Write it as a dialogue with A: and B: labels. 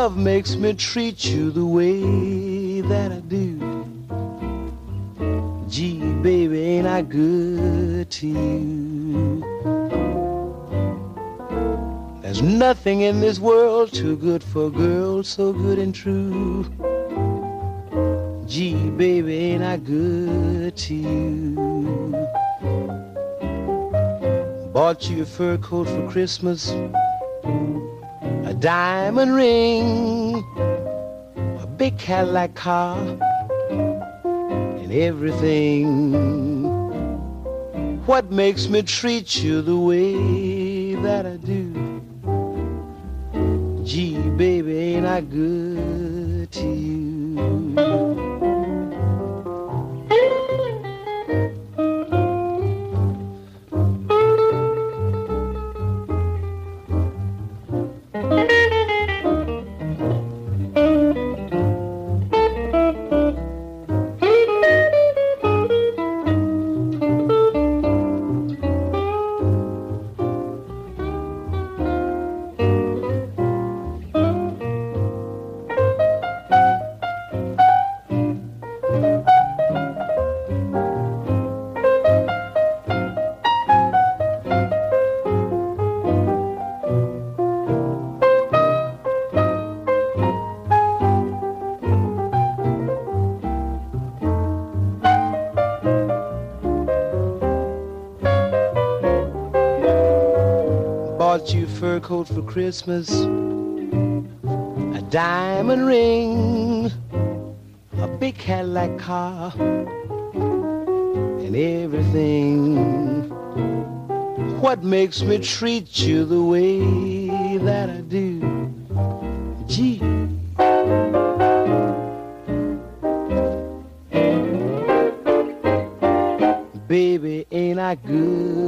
A: love makes me treat you the way that I do. Gee, baby, ain't I good to you? There's nothing in this world too good for a girl so good and true. Gee, baby, ain't I good to you? Bought you a fur coat for Christmas, a diamond ring, a big Cadillac car, and everything. What makes me treat you the way that I do? Gee, baby, ain't I good to you? Bought you a fur coat for Christmas, a diamond ring, a big Cadillac car, and everything. What makes me treat you the way that I do? Gee. Baby, ain't I good